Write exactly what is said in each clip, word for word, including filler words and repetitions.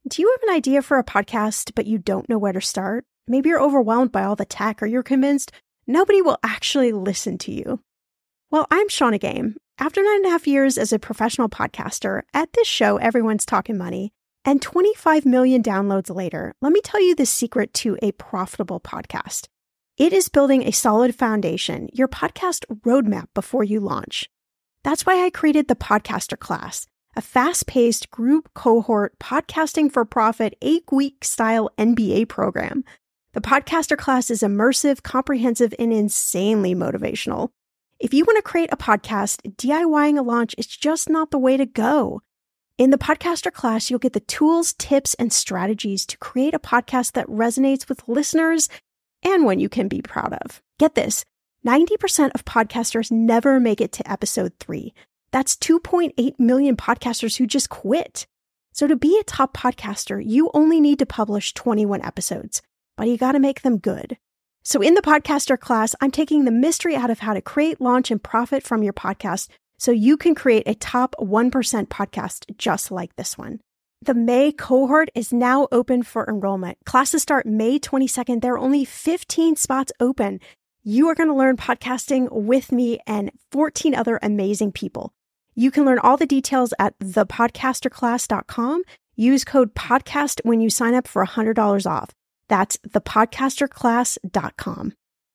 Do you have an idea for a podcast, but you don't know where to start? Maybe you're overwhelmed by all the tech, or you're convinced nobody will actually listen to you. Well, I'm Shannah Game. After nine and a half years as a professional podcaster, at this show, everyone's talking money, and twenty-five million downloads later, let me tell you the secret to a profitable podcast. It is building a solid foundation, your podcast roadmap before you launch. That's why I created the Podcaster Class, a fast-paced group cohort podcasting for profit eight-week style N B A program. The Podcaster Class is immersive, comprehensive, and insanely motivational. If you want to create a podcast, DIYing a launch is just not the way to go. In the Podcaster Class, you'll get the tools, tips, and strategies to create a podcast that resonates with listeners and one you can be proud of. Get this, ninety percent of podcasters never make it to episode three. That's two point eight million podcasters who just quit. So to be a top podcaster, you only need to publish twenty-one episodes, but you got to make them good. So in the Podcaster Class, I'm taking the mystery out of how to create, launch, and profit from your podcast so you can create a top one percent podcast just like this one. The May cohort is now open for enrollment. Classes start May twenty-second. There are only fifteen spots open. You are going to learn podcasting with me and fourteen other amazing people. You can learn all the details at the podcaster class dot com. Use code PODCAST when you sign up for one hundred dollars off. That's the podcaster class dot com.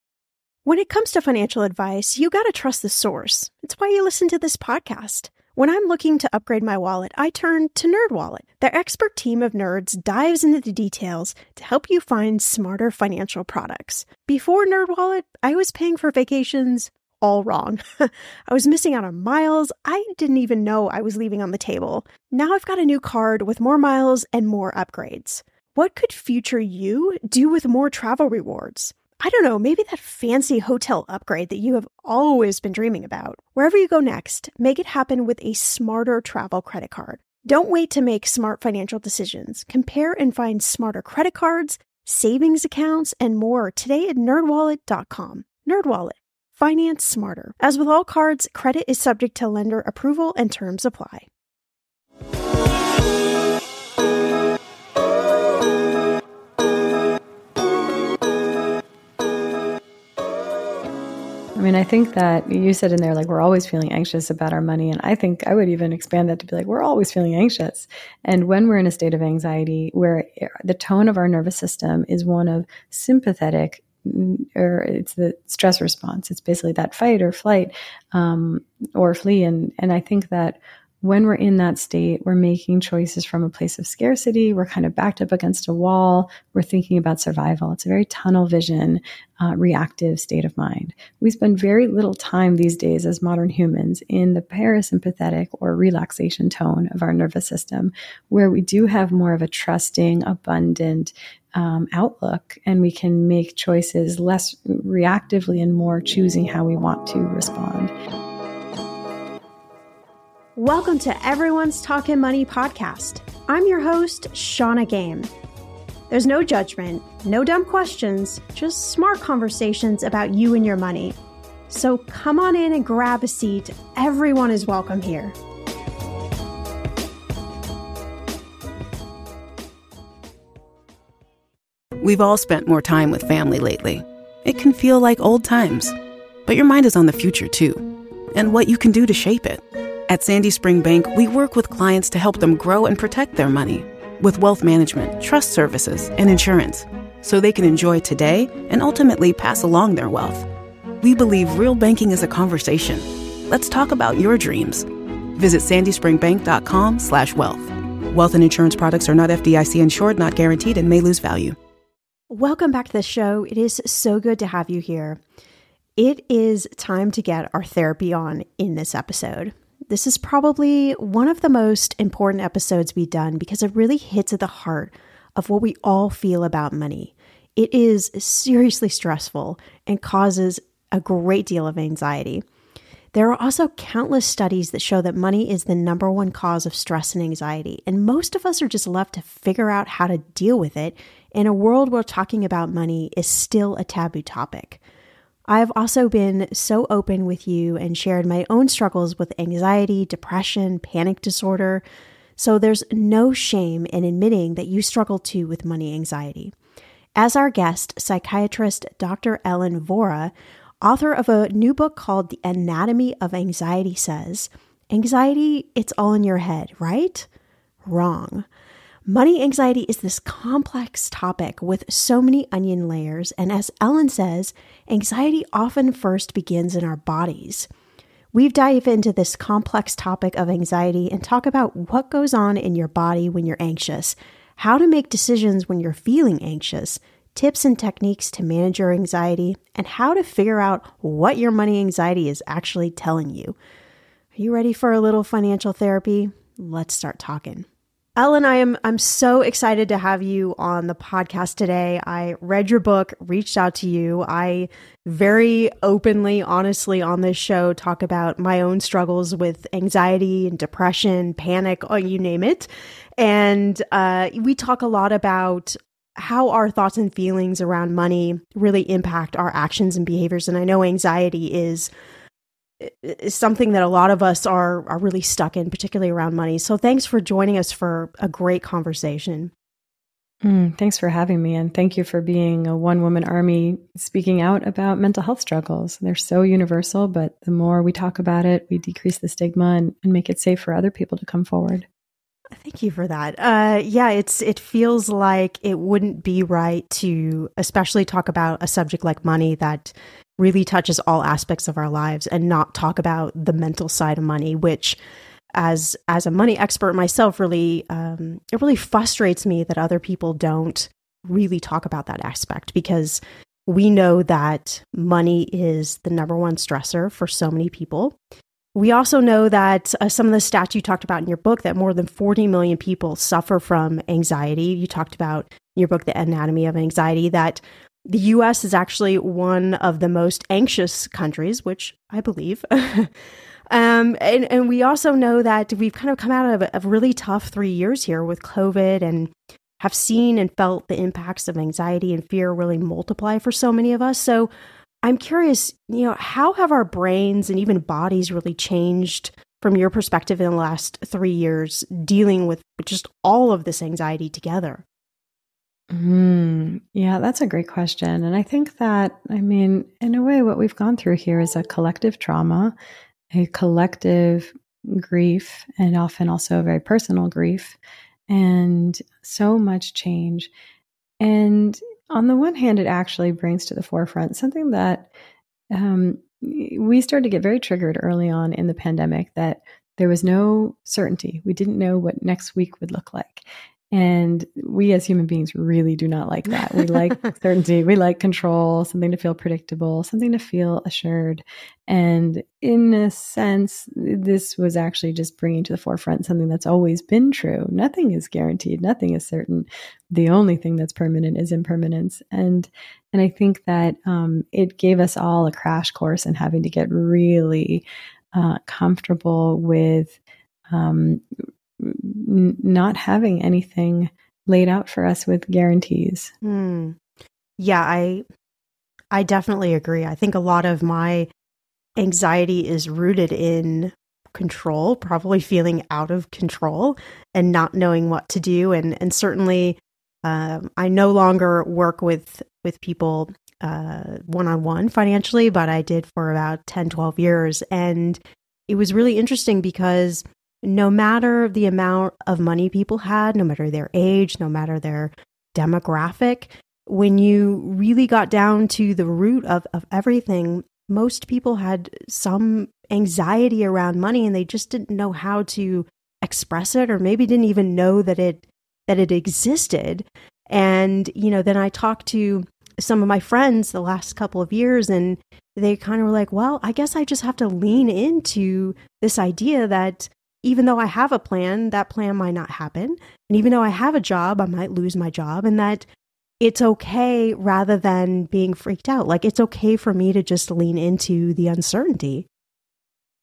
When it comes to financial advice, you got to trust the source. It's why you listen to this podcast. When I'm looking to upgrade my wallet, I turn to NerdWallet. Their expert team of nerds dives into the details to help you find smarter financial products. Before NerdWallet, I was paying for vacations all wrong. I was missing out on miles I didn't even know I was leaving on the table. Now I've got a new card with more miles and more upgrades. What could future you do with more travel rewards? I don't know, maybe that fancy hotel upgrade that you have always been dreaming about. Wherever you go next, make it happen with a smarter travel credit card. Don't wait to make smart financial decisions. Compare and find smarter credit cards, savings accounts, and more today at nerd wallet dot com. NerdWallet. Finance smarter. As with all cards, credit is subject to lender approval and terms apply. I mean, I think that you said in there, like, we're always feeling anxious about our money. And I think I would even expand that to be like, we're always feeling anxious. And when we're in a state of anxiety, where the tone of our nervous system is one of sympathetic, or it's the stress response. It's basically that fight or flight um, or flee. And, and I think that when we're in that state, we're making choices from a place of scarcity. We're kind of backed up against a wall. We're thinking about survival. It's a very tunnel vision, uh, reactive state of mind. We spend very little time these days as modern humans in the parasympathetic or relaxation tone of our nervous system, where we do have more of a trusting, abundant um, outlook, and we can make choices less reactively and more choosing how we want to respond. Welcome to Everyone's Talking Money podcast. I'm your host, Shannah Game. There's no judgment, no dumb questions, just smart conversations about you and your money. So come on in and grab a seat. Everyone is welcome here. We've all spent more time with family lately. It can feel like old times, but your mind is on the future too, and what you can do to shape it. At Sandy Spring Bank, we work with clients to help them grow and protect their money with wealth management, trust services, and insurance, so they can enjoy today and ultimately pass along their wealth. We believe real banking is a conversation. Let's talk about your dreams. Visit sandy spring bank dot com slash wealth. Wealth and insurance products are not F D I C insured, not guaranteed, and may lose value. Welcome back to the show. It is so good to have you here. It is time to get our therapy on in this episode. This is probably one of the most important episodes we've done because it really hits at the heart of what we all feel about money. It is seriously stressful and causes a great deal of anxiety. There are also countless studies that show that money is the number one cause of stress and anxiety, and most of us are just left to figure out how to deal with it in a world where talking about money is still a taboo topic. I've also been so open with you and shared my own struggles with anxiety, depression, panic disorder. So there's no shame in admitting that you struggle too with money anxiety. As our guest, psychiatrist Doctor Ellen Vora, author of a new book called The Anatomy of Anxiety, says, anxiety, it's all in your head, right? Wrong. Money anxiety is this complex topic with so many onion layers, and as Ellen says, anxiety often first begins in our bodies. We dive into this complex topic of anxiety and talk about what goes on in your body when you're anxious, how to make decisions when you're feeling anxious, tips and techniques to manage your anxiety, and how to figure out what your money anxiety is actually telling you. Are you ready for a little financial therapy? Let's start talking. Ellen, I am I'm so excited to have you on the podcast today. I read your book, reached out to you. I very openly, honestly on this show talk about my own struggles with anxiety and depression, panic, oh, you name it. And uh, we talk a lot about how our thoughts and feelings around money really impact our actions and behaviors. And I know anxiety is is something that a lot of us are are really stuck in, particularly around money. So thanks for joining us for a great conversation. Mm, thanks for having me. And thank you for being a one-woman army speaking out about mental health struggles. They're so universal, but the more we talk about it, we decrease the stigma and, and make it safe for other people to come forward. Thank you for that. Uh, yeah, it's it feels like it wouldn't be right to especially talk about a subject like money that really touches all aspects of our lives and not talk about the mental side of money, which as as a money expert myself, really, um, it really frustrates me that other people don't really talk about that aspect, because we know that money is the number one stressor for so many people. We also know that uh, some of the stats you talked about in your book, that more than forty million people suffer from anxiety. You talked about in your book, The Anatomy of Anxiety, that the U S is actually one of the most anxious countries, which I believe. um, and, and we also know that we've kind of come out of a, a really tough three years here with COVID, and have seen and felt the impacts of anxiety and fear really multiply for so many of us. So I'm curious, you know, how have our brains and even bodies really changed from your perspective in the last three years dealing with just all of this anxiety together? Mm, yeah, that's a great question. And I think that, I mean, in a way, what we've gone through here is a collective trauma, a collective grief, and often also a very personal grief, and so much change. And on the one hand, it actually brings to the forefront something that um, we started to get very triggered early on in the pandemic, that there was no certainty. We didn't know what next week would look like. And we as human beings really do not like that. We like certainty. We like control, something to feel predictable, something to feel assured. And in a sense, this was actually just bringing to the forefront something that's always been true. Nothing is guaranteed. Nothing is certain. The only thing that's permanent is impermanence. And and I think that um, it gave us all a crash course in having to get really uh, comfortable with um not having anything laid out for us with guarantees. Mm. Yeah, I I definitely agree. I think a lot of my anxiety is rooted in control, probably feeling out of control and not knowing what to do. And and certainly um, I no longer work with with people uh, one-on-one financially, but I did for about ten, twelve years. And it was really interesting because no matter the amount of money people had, no matter their age, no matter their demographic, when you really got down to the root of, of everything, most people had some anxiety around money, and they just didn't know how to express it, or maybe didn't even know that it that it existed. And, you know, then I talked to some of my friends the last couple of years, and they kind of were like, well, I guess I just have to lean into this idea that even though I have a plan, that plan might not happen. And even though I have a job, I might lose my job, and that it's okay rather than being freaked out. Like, it's okay for me to just lean into the uncertainty.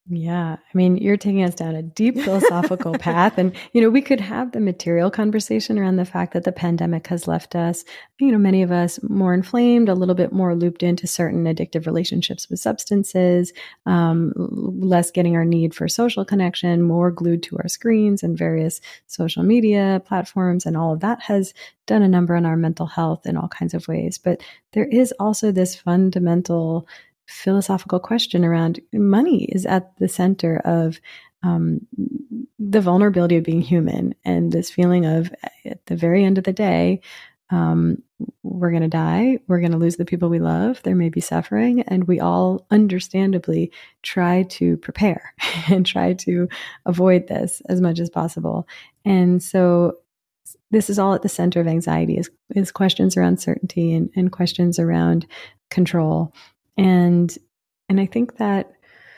Yeah. I mean, you're taking us down a deep philosophical path. And, you know, we could have the material conversation around the fact that the pandemic has left us, you know, many of us more inflamed, a little bit more looped into certain addictive relationships with substances, um, less getting our need for social connection, more glued to our screens and various social media platforms. And all of that has done a number on our mental health in all kinds of ways. But there is also this fundamental philosophical question around money is at the center of um, the vulnerability of being human, and this feeling of at the very end of the day, um, we're going to die, we're going to lose the people we love, there may be suffering, and we all understandably try to prepare and try to avoid this as much as possible. And so this is all at the center of anxiety, is, is questions around certainty and, and questions around control. And, and I think that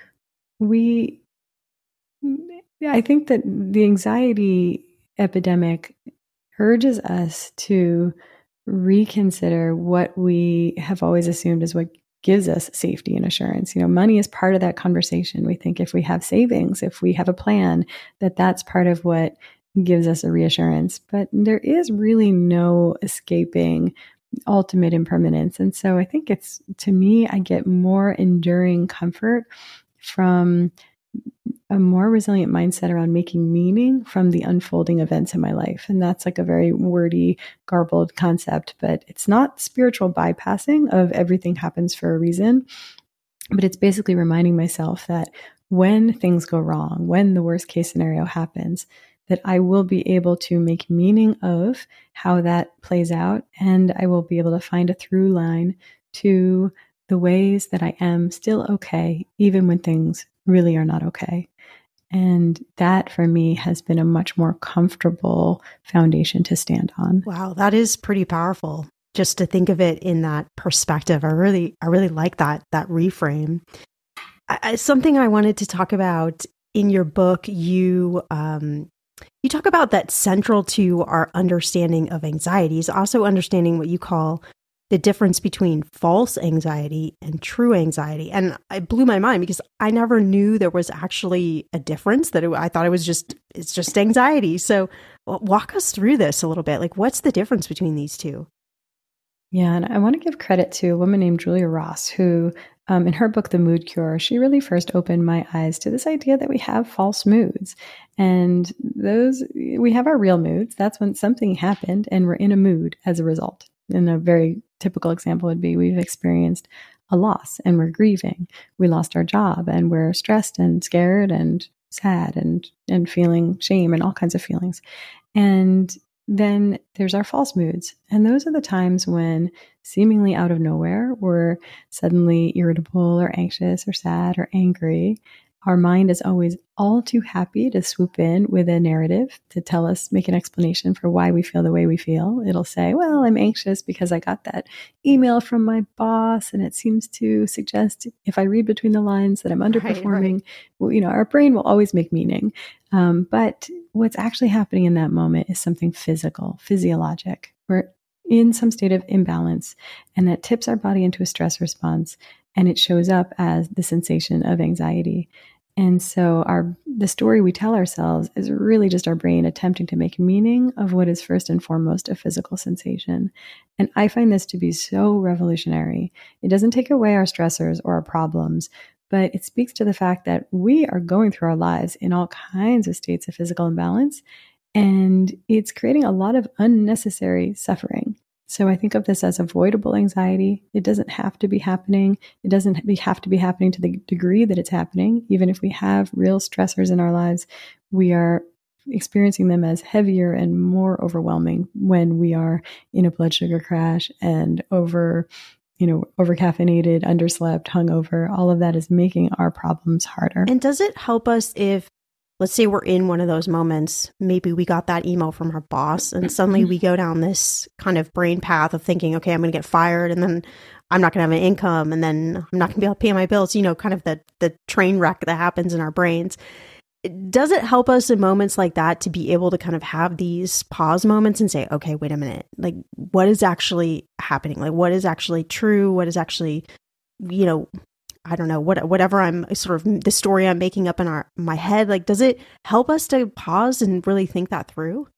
we, I think that the anxiety epidemic urges us to reconsider what we have always assumed is what gives us safety and assurance. You know, money is part of that conversation. We think if we have savings, if we have a plan, that that's part of what gives us a reassurance. But there is really no escaping ultimate impermanence. And so I think it's, to me, I get more enduring comfort from a more resilient mindset around making meaning from the unfolding events in my life. And that's like a very wordy, garbled concept, but it's not spiritual bypassing of everything happens for a reason. But it's basically reminding myself that when things go wrong, when the worst case scenario happens, that I will be able to make meaning of how that plays out. And I will be able to find a through line to the ways that I am still okay, even when things really are not okay. And that for me has been a much more comfortable foundation to stand on. Wow, that is pretty powerful. Just to think of it in that perspective. I really, I really like that, that reframe. I, something I wanted to talk about in your book, you, um, You talk about that central to our understanding of anxiety is also understanding what you call the difference between false anxiety and true anxiety. And it blew my mind because I never knew there was actually a difference, that it, I thought it was just, it's just anxiety. So walk us through this a little bit. Like, what's the difference between these two? Yeah, and I want to give credit to a woman named Julia Ross, who Um, in her book, The Mood Cure, she really first opened my eyes to this idea that we have false moods. And those, we have our real moods. That's when something happened and we're in a mood as a result. And a very typical example would be we've experienced a loss and we're grieving. We lost our job and we're stressed and scared and sad and, and feeling shame and all kinds of feelings. And then there's our false moods. And those are the times when seemingly out of nowhere, we're suddenly irritable or anxious or sad or angry. Our mind is always all too happy to swoop in with a narrative to tell us, make an explanation for why we feel the way we feel. It'll say, well, I'm anxious because I got that email from my boss and it seems to suggest, if I read between the lines, that I'm underperforming. Right, right. Well, you know, our brain will always make meaning. Um, but what's actually happening in that moment is something physical, physiologic. We're in some state of imbalance, and that tips our body into a stress response, and it shows up as the sensation of anxiety. And so our the story we tell ourselves is really just our brain attempting to make meaning of what is first and foremost a physical sensation. And I find this to be so revolutionary. It doesn't take away our stressors or our problems, but it speaks to the fact that we are going through our lives in all kinds of states of physical imbalance, and it's creating a lot of unnecessary suffering. So I think of this as avoidable anxiety. It doesn't have to be happening. It doesn't be, have to be happening to the degree that it's happening. Even if we have real stressors in our lives, we are experiencing them as heavier and more overwhelming when we are in a blood sugar crash and over, you know, over caffeinated, underslept, hungover. All of that is making our problems harder. And does it help us if, let's say we're in one of those moments, maybe we got that email from our boss and suddenly we go down this kind of brain path of thinking, okay, I'm going to get fired and then I'm not going to have an income and then I'm not going to be able to pay my bills, you know, kind of the, the train wreck that happens in our brains. Does it help us in moments like that to be able to kind of have these pause moments and say, okay, wait a minute, like what is actually happening? Like what is actually true? What is actually, you know, I don't know, what, whatever I'm sort of the story I'm making up in our, my head, like, does it help us to pause and really think that through?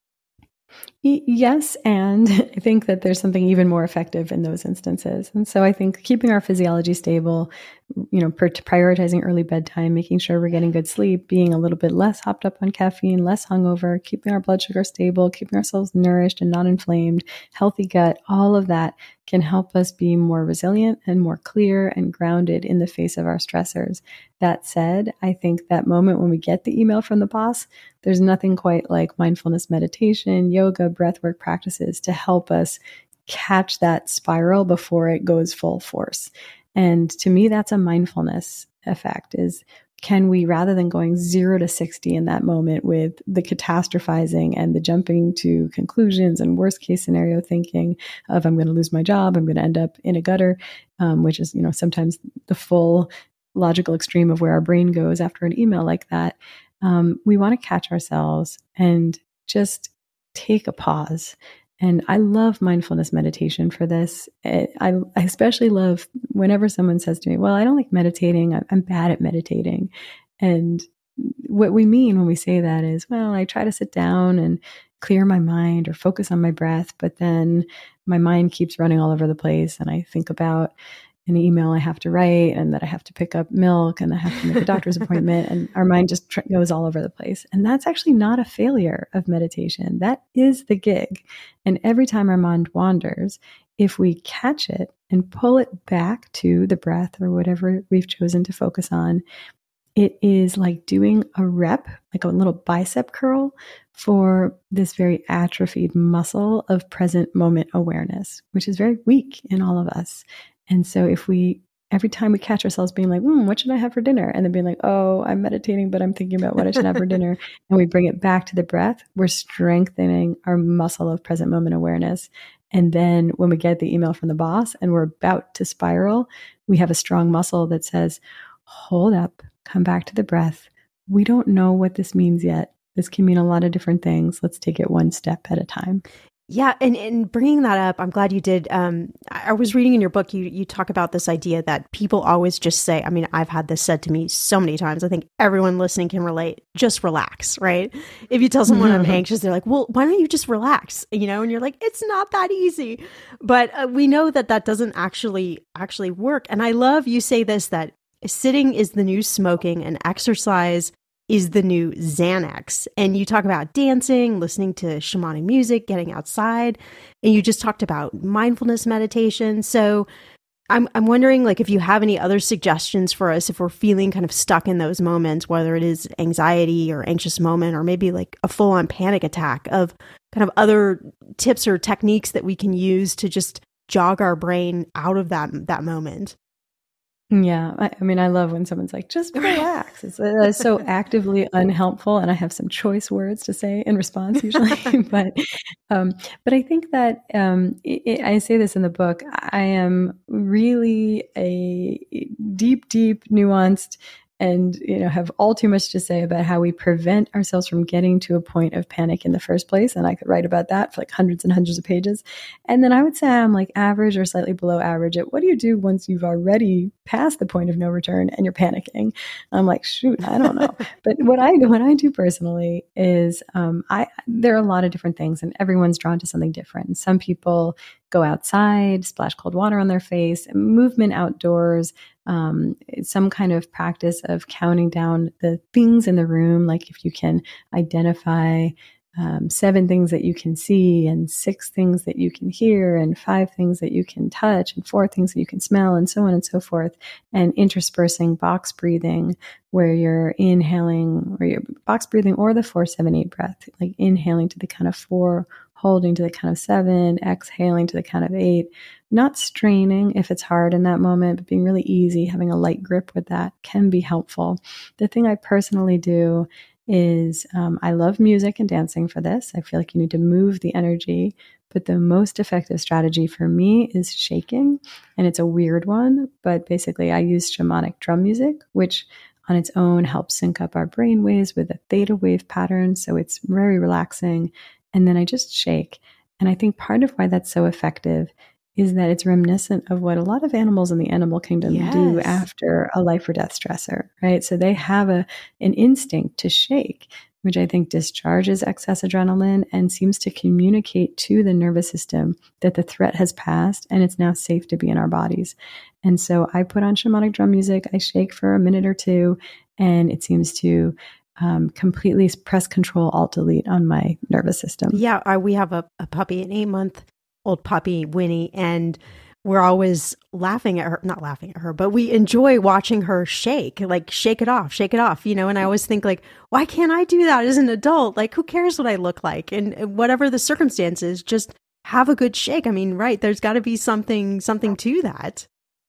Yes, and I think that there's something even more effective in those instances. And so I think keeping our physiology stable, you know, prioritizing early bedtime, making sure we're getting good sleep, being a little bit less hopped up on caffeine, less hungover, keeping our blood sugar stable, keeping ourselves nourished and not inflamed, healthy gut, all of that can help us be more resilient and more clear and grounded in the face of our stressors. That said, I think that moment when we get the email from the boss, there's nothing quite like mindfulness meditation, yoga, breathwork practices to help us catch that spiral before it goes full force. And to me, that's a mindfulness effect is, can we, rather than going zero to sixty in that moment with the catastrophizing and the jumping to conclusions and worst case scenario thinking of, I'm going to lose my job, I'm going to end up in a gutter, um, which is, you know, sometimes the full logical extreme of where our brain goes after an email like that. Um, we want to catch ourselves and just take a pause. And I love mindfulness meditation for this. It, I, I especially love whenever someone says to me, well, I don't like meditating. I'm, I'm bad at meditating. And what we mean when we say that is, well, I try to sit down and clear my mind or focus on my breath, but then my mind keeps running all over the place. And I think about an email I have to write and that I have to pick up milk and I have to make a doctor's appointment, and our mind just tr- goes all over the place. And that's actually not a failure of meditation. That is the gig. And every time our mind wanders, if we catch it and pull it back to the breath or whatever we've chosen to focus on, it is like doing a rep, like a little bicep curl for this very atrophied muscle of present moment awareness, which is very weak in all of us. And so if we, every time we catch ourselves being like, hmm, what should I have for dinner? And then being like, oh, I'm meditating, but I'm thinking about what I should have for dinner. And we bring it back to the breath, we're strengthening our muscle of present moment awareness. And then when we get the email from the boss and we're about to spiral, we have a strong muscle that says, hold up, come back to the breath. We don't know what this means yet. This can mean a lot of different things. Let's take it one step at a time. Yeah. And, and bringing that up, I'm glad you did. Um, I was reading in your book, you, you talk about this idea that people always just say, I mean, I've had this said to me so many times. I think everyone listening can relate. Just relax, right? If you tell someone I'm anxious, they're like, well, why don't you just relax? You know, and you're like, it's not that easy. But uh, we know that that doesn't actually, actually work. And I love you say this, that sitting is the new smoking and exercise is the new Xanax. And you talk about dancing, listening to shamanic music, getting outside, and you just talked about mindfulness meditation. So I'm I'm wondering, like, if you have any other suggestions for us if we're feeling kind of stuck in those moments, whether it is anxiety or anxious moment, or maybe like a full-on panic attack, of kind of other tips or techniques that we can use to just jog our brain out of that that moment. Yeah. I, I mean, I love when someone's like, just relax. It's, uh, it's so actively unhelpful. And I have some choice words to say in response usually. but, um, but I think that, um, it, it, I say this in the book, I am really a deep, deep, nuanced, and, you know, have all too much to say about how we prevent ourselves from getting to a point of panic in the first place. And I could write about that for like hundreds and hundreds of pages. And then I would say I'm like average or slightly below average at what do you do once you've already passed the point of no return and you're panicking? I'm like, shoot, I don't know. But what I what I do personally is um, I there are a lot of different things, and everyone's drawn to something different. Some people go outside, splash cold water on their face, movement outdoors, um, some kind of practice of counting down the things in the room. Like if you can identify um, seven things that you can see, and six things that you can hear, and five things that you can touch, and four things that you can smell, and so on and so forth, and interspersing box breathing, where you're inhaling, or you're box breathing, or the four, seven, eight breath, like inhaling to the count of four, holding to the count of seven, exhaling to the count of eight, not straining if it's hard in that moment, but being really easy, having a light grip with that can be helpful. The thing I personally do is um, I love music and dancing for this. I feel like you need to move the energy, but the most effective strategy for me is shaking. And it's a weird one, but basically I use shamanic drum music, which on its own helps sync up our brain waves with a theta wave pattern. So it's very relaxing. And then I just shake. And I think part of why that's so effective is that it's reminiscent of what a lot of animals in the animal kingdom Yes. do after a life or death stressor, right? So they have a an instinct to shake, which I think discharges excess adrenaline and seems to communicate to the nervous system that the threat has passed and it's now safe to be in our bodies. And so I put on shamanic drum music, I shake for a minute or two, and it seems to um, completely press control alt delete on my nervous system. Yeah, I, we have a, a puppy, an eight month old puppy, Winnie, and we're always laughing at her, not laughing at her, but we enjoy watching her shake, like shake it off, shake it off, you know? And I always think like, why can't I do that as an adult? Like, who cares what I look like? And whatever the circumstances, just have a good shake. I mean, right. There's got to be something, something to that.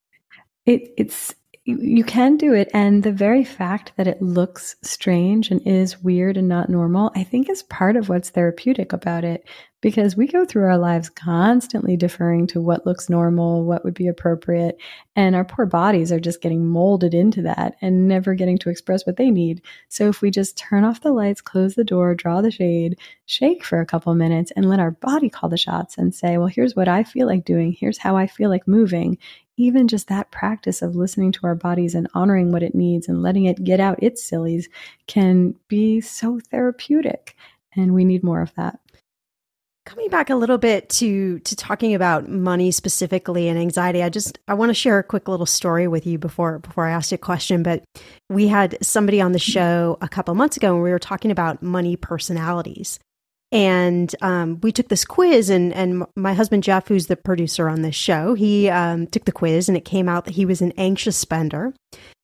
It, it's, you can do it. And the very fact that it looks strange and is weird and not normal, I think is part of what's therapeutic about it, because we go through our lives constantly deferring to what looks normal, what would be appropriate. And our poor bodies are just getting molded into that and never getting to express what they need. So if we just turn off the lights, close the door, draw the shade, shake for a couple minutes and let our body call the shots and say, well, here's what I feel like doing. Here's how I feel like moving. Even just that practice of listening to our bodies and honoring what it needs and letting it get out its sillies can be so therapeutic. And we need more of that. Coming back a little bit to to talking about money specifically and anxiety, I just I want to share a quick little story with you before before I ask you a question. But we had somebody on the show a couple months ago, and we were talking about money personalities. And um, we took this quiz, and and my husband Jeff, who's the producer on this show, he um, took the quiz, and it came out that he was an anxious spender.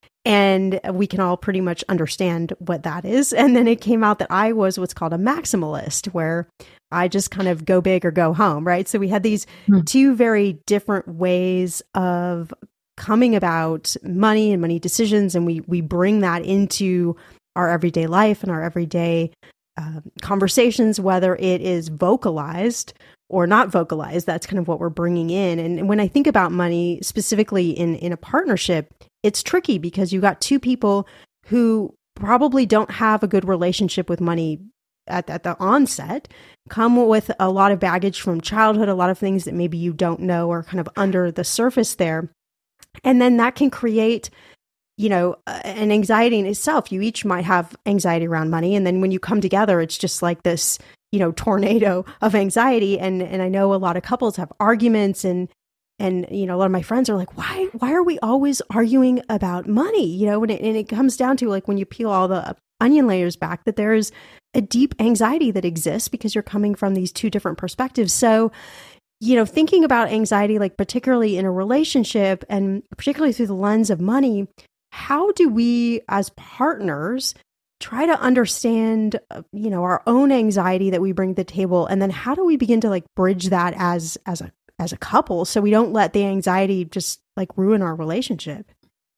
And we can all pretty much understand what that is. And then it came out that I was what's called a maximalist, where I just kind of go big or go home, right? So we had these hmm. two very different ways of coming about money and money decisions. And we we bring that into our everyday life and our everyday uh, conversations, whether it is vocalized or not vocalized. That's kind of what we're bringing in. And when I think about money, specifically in, in a partnership, it's tricky because you got two people who probably don't have a good relationship with money at, at the onset, come with a lot of baggage from childhood, a lot of things that maybe you don't know are kind of under the surface there. And then that can create, you know, an anxiety in itself. You each might have anxiety around money. And then when you come together, it's just like this, you know, tornado of anxiety. And, and I know a lot of couples have arguments, and And, you know, a lot of my friends are like, why, why are we always arguing about money? You know, and it, and it comes down to like when you peel all the onion layers back, that there is a deep anxiety that exists because you're coming from these two different perspectives. So, you know, thinking about anxiety, like particularly in a relationship and particularly through the lens of money, how do we as partners try to understand, uh, you know, our own anxiety that we bring to the table? And then how do we begin to like bridge that as, as a as a couple, so we don't let the anxiety just like ruin our relationship?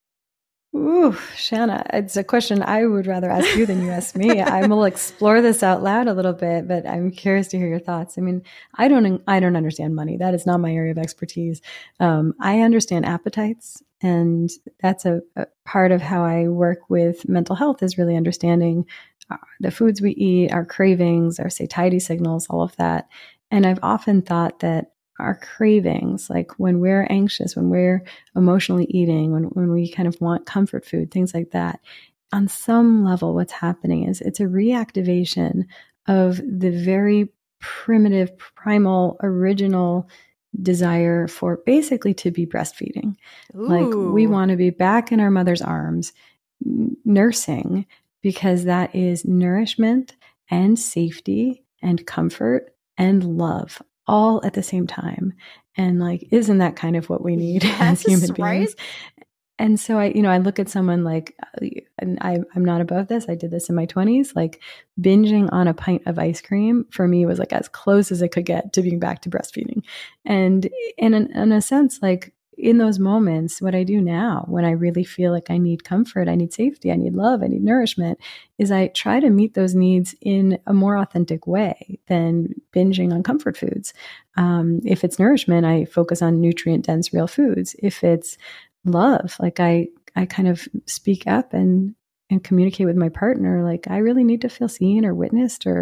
Ooh, Shanna, it's a question I would rather ask you than you ask me. I will explore this out loud a little bit, but I'm curious to hear your thoughts. I mean, I don't, I don't understand money. That is not my area of expertise. Um, I understand appetites, and that's a, a part of how I work with mental health, is really understanding uh, the foods we eat, our cravings, our satiety signals, all of that. And I've often thought that our cravings, like when we're anxious, when we're emotionally eating, when, when we kind of want comfort food, things like that, on some level, what's happening is it's a reactivation of the very primitive, primal, original desire for basically to be breastfeeding. Ooh. Like we want to be back in our mother's arms, n- nursing, because that is nourishment and safety and comfort and love, all at the same time. And like, isn't that kind of what we need yes, as human beings? Right? And so I, you know, I look at someone like, and I, I'm not above this. I did this in my twenties, like binging on a pint of ice cream for me was like as close as it could get to being back to breastfeeding. And in, an, in a sense, like in those moments, what I do now, when I really feel like I need comfort, I need safety, I need love, I need nourishment, is I try to meet those needs in a more authentic way than binging on comfort foods. Um, if it's nourishment, I focus on nutrient dense real foods. If it's love, like I, I kind of speak up and, and communicate with my partner, like I really need to feel seen or witnessed or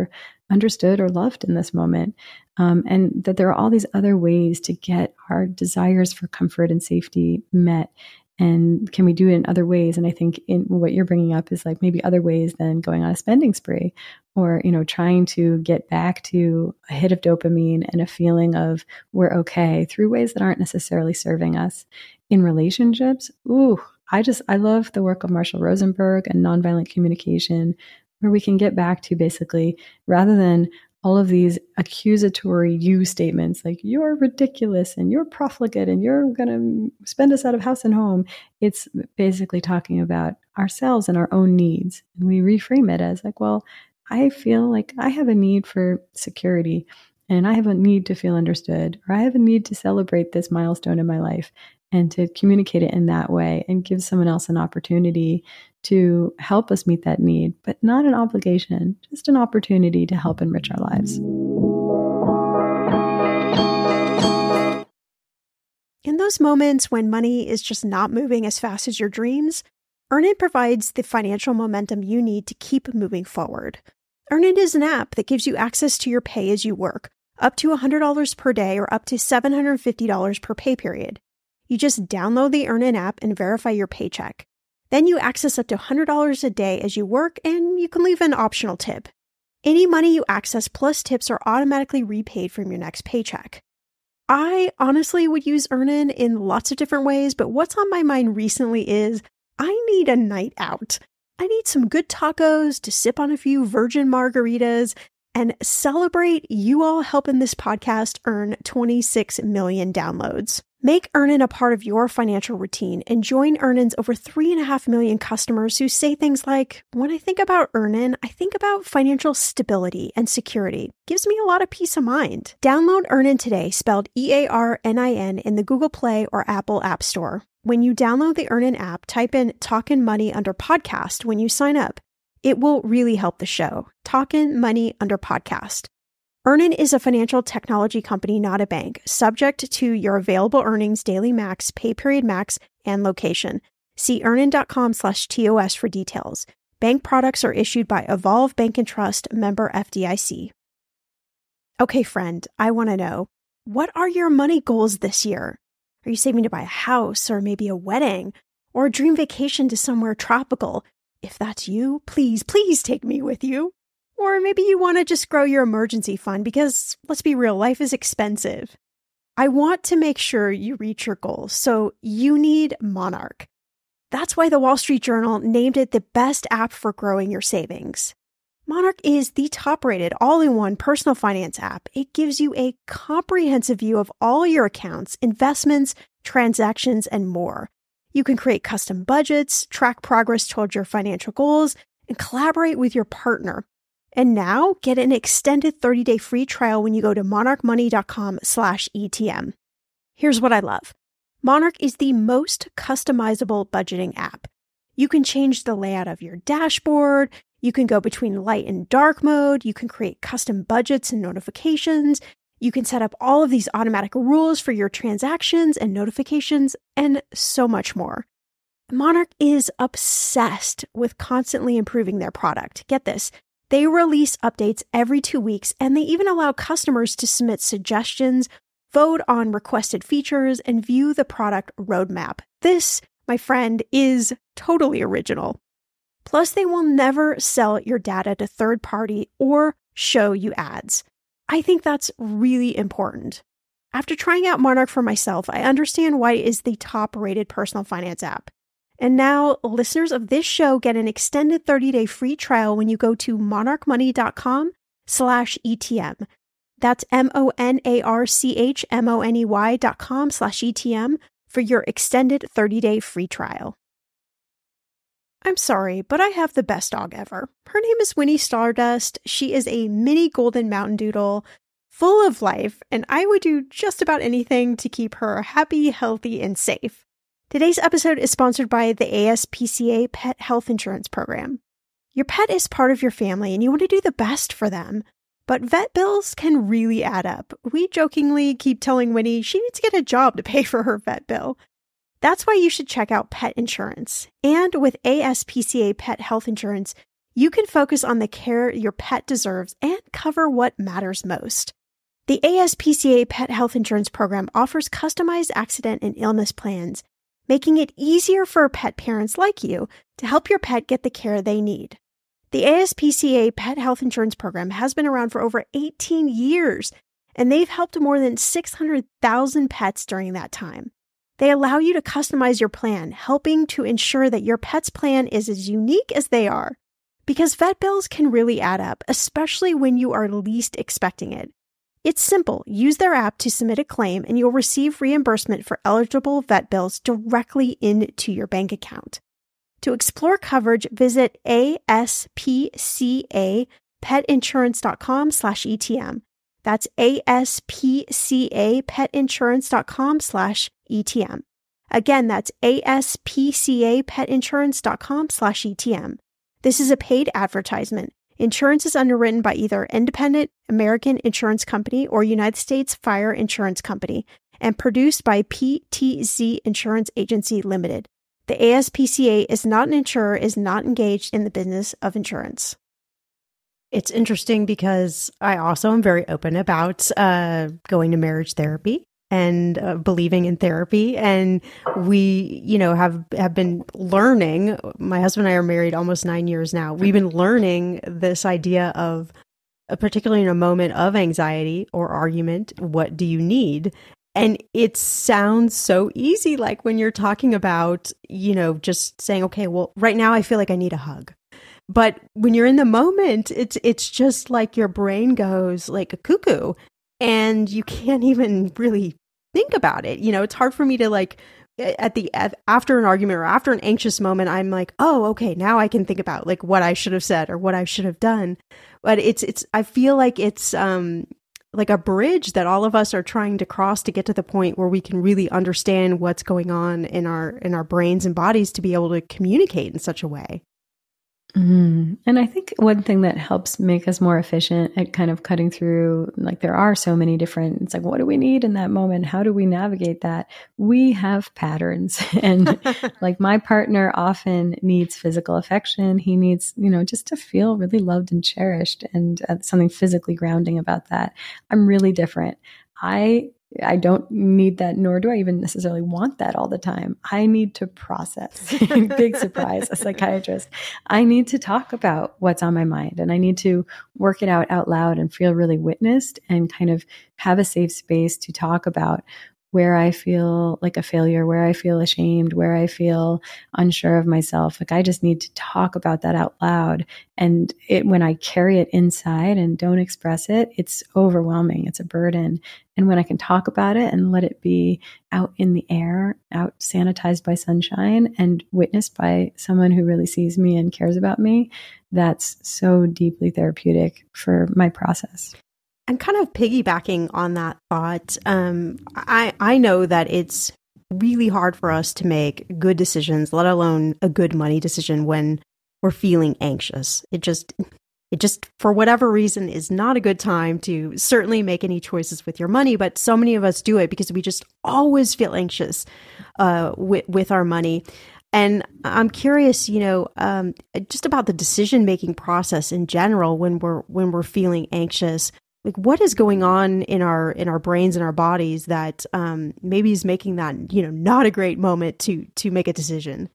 understood or loved in this moment. Um, and that there are all these other ways to get our desires for comfort and safety met. And can we do it in other ways? And I think in what you're bringing up is like maybe other ways than going on a spending spree, or, you know, trying to get back to a hit of dopamine and a feeling of we're okay through ways that aren't necessarily serving us. In relationships, ooh, I just, I love the work of Marshall Rosenberg and nonviolent communication, where we can get back to basically, rather than all of these accusatory you statements like you're ridiculous and you're profligate and you're going to spend us out of house and home, it's basically talking about ourselves and our own needs. And we reframe it as like, well, I feel like I have a need for security, and I have a need to feel understood, or I have a need to celebrate this milestone in my life, and to communicate it in that way and give someone else an opportunity to help us meet that need, but not an obligation, just an opportunity to help enrich our lives. In those moments when money is just not moving as fast as your dreams, Earnin provides the financial momentum you need to keep moving forward. Earnin is an app that gives you access to your pay as you work, up to one hundred dollars per day or up to seven hundred fifty dollars per pay period. You just download the Earnin app and verify your paycheck. Then you access up to one hundred dollars a day as you work, and you can leave an optional tip. Any money you access plus tips are automatically repaid from your next paycheck. I honestly would use Earnin in lots of different ways, but what's on my mind recently is I need a night out. I need some good tacos to sip on a few virgin margaritas and celebrate you all helping this podcast earn twenty-six million downloads. Make Earnin a part of your financial routine and join Earnin's over three and a half million customers who say things like, when I think about Earnin, I think about financial stability and security. Gives me a lot of peace of mind. Download Earnin today, spelled E A R N I N, in the Google Play or Apple App Store. When you download the Earnin app, type in Talkin' Money under podcast when you sign up. It will really help the show. Talkin' Money under podcast. Earnin is a financial technology company, not a bank, subject to your available earnings, daily max, pay period max, and location. See earnin.com slash TOS for details. Bank products are issued by Evolve Bank and Trust, member F D I C. Okay, friend, I want to know, what are your money goals this year? Are you saving to buy a house, or maybe a wedding, or a dream vacation to somewhere tropical? If that's you, please, please take me with you. Or maybe you want to just grow your emergency fund because, let's be real, life is expensive. I want to make sure you reach your goals, so you need Monarch. That's why the Wall Street Journal named it the best app for growing your savings. Monarch is the top-rated all-in-one personal finance app. It gives you a comprehensive view of all your accounts, investments, transactions, and more. You can create custom budgets, track progress towards your financial goals, and collaborate with your partner. And now, get an extended thirty-day free trial when you go to monarchmoney.com slash ETM. Here's what I love. Monarch is the most customizable budgeting app. You can change the layout of your dashboard. You can go between light and dark mode. You can create custom budgets and notifications. You can set up all of these automatic rules for your transactions and notifications, and so much more. Monarch is obsessed with constantly improving their product. Get this. They release updates every two weeks, and they even allow customers to submit suggestions, vote on requested features, and view the product roadmap. This, my friend, is totally original. Plus, they will never sell your data to third party or show you ads. I think that's really important. After trying out Monarch for myself, I understand why it is the top-rated personal finance app. And now, listeners of this show get an extended thirty-day free trial when you go to monarchmoney.com slash ETM. That's M-O-N-A-R-C-H-M-O-N-E-Y dot com slash ETM for your extended thirty-day free trial. I'm sorry, but I have the best dog ever. Her name is Winnie Stardust. She is a mini golden mountain doodle, full of life, and I would do just about anything to keep her happy, healthy, and safe. Today's episode is sponsored by the A S P C A Pet Health Insurance Program. Your pet is part of your family and you want to do the best for them, but vet bills can really add up. We jokingly keep telling Winnie she needs to get a job to pay for her vet bill. That's why you should check out pet insurance. And with A S P C A Pet Health Insurance, you can focus on the care your pet deserves and cover what matters most. The A S P C A Pet Health Insurance Program offers customized accident and illness plans, making it easier for pet parents like you to help your pet get the care they need. The A S P C A Pet Health Insurance Program has been around for over eighteen years, and they've helped more than six hundred thousand pets during that time. They allow you to customize your plan, helping to ensure that your pet's plan is as unique as they are. Because vet bills can really add up, especially when you are least expecting it. It's simple. Use their app to submit a claim, and you'll receive reimbursement for eligible vet bills directly into your bank account. To explore coverage, visit aspcapetinsurance.com slash ETM. That's aspcapetinsurance.com slash ETM. Again, that's aspcapetinsurance.com slash ETM. This is a paid advertisement. Insurance is underwritten by either Independent American Insurance Company or United States Fire Insurance Company and produced by P T Z Insurance Agency Limited. The A S P C A is not an insurer, is not engaged in the business of insurance. It's interesting because I also am very open about uh, going to marriage therapy and uh, believing in therapy. And we, you know, have, have been learning, my husband and I are married almost nine years now. We've been learning this idea of, uh, particularly in a moment of anxiety or argument, what do you need? And it sounds so easy, like when you're talking about, you know, just saying, okay, well, right now I feel like I need a hug. But when you're in the moment, it's it's just like your brain goes like a cuckoo and you can't even really think about it. You know, it's hard for me to like at the after an argument or after an anxious moment, I'm like, oh, okay, now I can think about like what I should have said or what I should have done. But it's it's I feel like it's um like a bridge that all of us are trying to cross to get to the point where we can really understand what's going on in our in our brains and bodies to be able to communicate in such a way. Mm. And I think one thing that helps make us more efficient at kind of cutting through, like there are so many different, it's like, what do we need in that moment? How do we navigate that? We have patterns. And like my partner often needs physical affection. He needs, you know, just to feel really loved and cherished and uh, something physically grounding about that. I'm really different. I I don't need that, nor do I even necessarily want that all the time. I need to process. Big surprise, a psychiatrist. I need to talk about what's on my mind, and I need to work it out out loud and feel really witnessed and kind of have a safe space to talk about where I feel like a failure, where I feel ashamed, where I feel unsure of myself. Like I just need to talk about that out loud. And it, when I carry it inside and don't express it, it's overwhelming. It's a burden. And when I can talk about it and let it be out in the air, out sanitized by sunshine and witnessed by someone who really sees me and cares about me, that's so deeply therapeutic for my process. And kind of piggybacking on that thought, um, I, I know that it's really hard for us to make good decisions, let alone a good money decision when we're feeling anxious. It just, it just, for whatever reason, is not a good time to certainly make any choices with your money. But so many of us do it because we just always feel anxious uh, with, with our money. And I'm curious, you know, um, just about the decision-making process in general when we're when we're feeling anxious. Like what is going on in our in our brains and our bodies that um, maybe is making that, you know, not a great moment to to make a decision?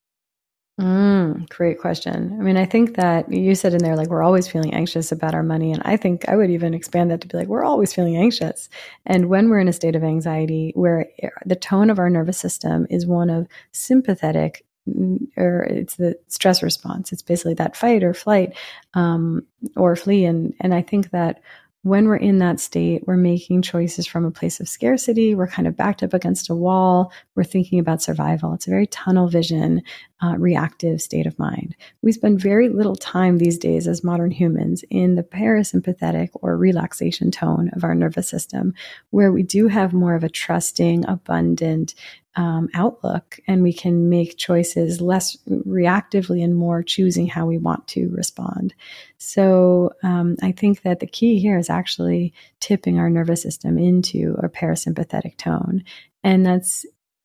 Mm, great question. I mean, I think that you said in there, like, we're always feeling anxious about our money. And I think I would even expand that to be like, we're always feeling anxious. And when we're in a state of anxiety, where the tone of our nervous system is one of sympathetic, or it's the stress response. It's basically that fight or flight um, or flee. And, and I think that when we're in that state, we're making choices from a place of scarcity. We're kind of backed up against a wall. We're thinking about survival. It's a very tunnel vision, uh, reactive state of mind. We spend very little time these days as modern humans in the parasympathetic or relaxation tone of our nervous system, where we do have more of a trusting, abundant um, outlook, and we can make choices less reactively and more choosing how we want to respond. So um, I think that the key here is actually tipping our nervous system into a parasympathetic tone. And that's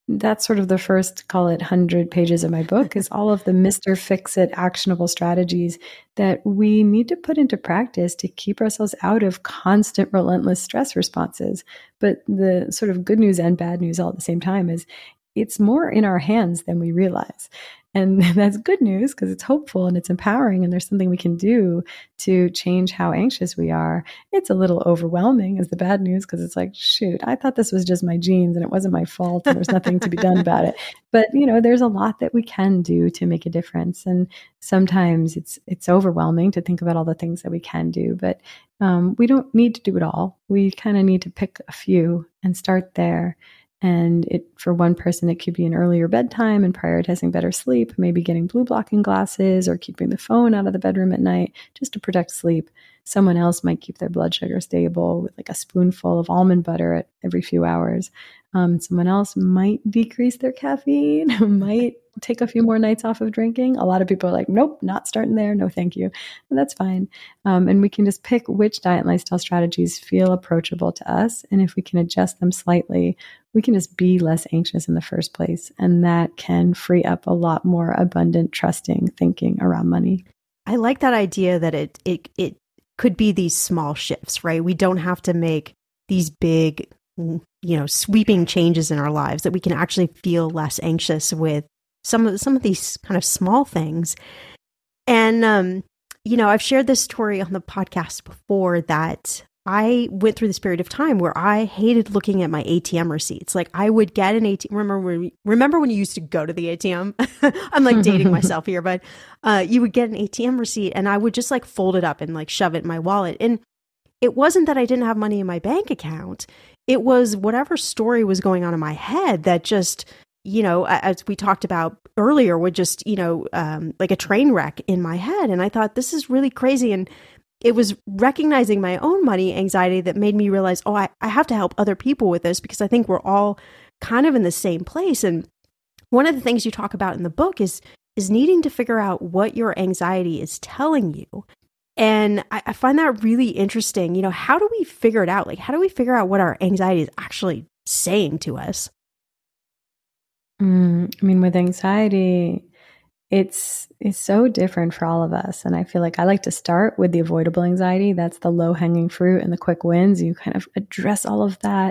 that's sort of the first, call it one hundred pages of my book, is all of the Mister Fix-It actionable strategies that we need to put into practice to keep ourselves out of constant, relentless stress responses. But the sort of good news and bad news all at the same time is it's more in our hands than we realize. And that's good news because it's hopeful and it's empowering and there's something we can do to change how anxious we are. It's a little overwhelming is the bad news because it's like, shoot, I thought this was just my genes and it wasn't my fault and there's nothing to be done about it. But, you know, there's a lot that we can do to make a difference. And sometimes it's it's overwhelming to think about all the things that we can do, but um, we don't need to do it all. We kind of need to pick a few and start there. And it, for one person, it could be an earlier bedtime and prioritizing better sleep, maybe getting blue blocking glasses or keeping the phone out of the bedroom at night just to protect sleep. Someone else might keep their blood sugar stable with like a spoonful of almond butter at every few hours. Um, someone else might decrease their caffeine, might take a few more nights off of drinking. A lot of people are like, nope, not starting there. No, thank you. And that's fine. Um, and we can just pick which diet and lifestyle strategies feel approachable to us. And if we can adjust them slightly, we can just be less anxious in the first place. And that can free up a lot more abundant, trusting thinking around money. I like that idea that it it it could be these small shifts, right? We don't have to make these big, you know, sweeping changes in our lives, that we can actually feel less anxious with some of some of these kind of small things. And um, you know, I've shared this story on the podcast before that I went through this period of time where I hated looking at my A T M receipts. Like I would get an A T M. Remember when, remember when you used to go to the A T M? I'm like dating myself here, but uh, you would get an A T M receipt and I would just like fold it up and like shove it in my wallet. And it wasn't that I didn't have money in my bank account. It was whatever story was going on in my head that just, you know, as we talked about earlier, would just, you know, um, like a train wreck in my head. And I thought, this is really crazy. And it was recognizing my own money anxiety that made me realize, oh, I, I have to help other people with this because I think we're all kind of in the same place. And one of the things you talk about in the book is, is needing to figure out what your anxiety is telling you. And I, I find that really interesting. You know, how do we figure it out? Like, how do we figure out what our anxiety is actually saying to us? Mm, I mean, with anxiety, it's it's so different for all of us. And I feel like I like to start with the avoidable anxiety. That's the low-hanging fruit and the quick wins. You kind of address all of that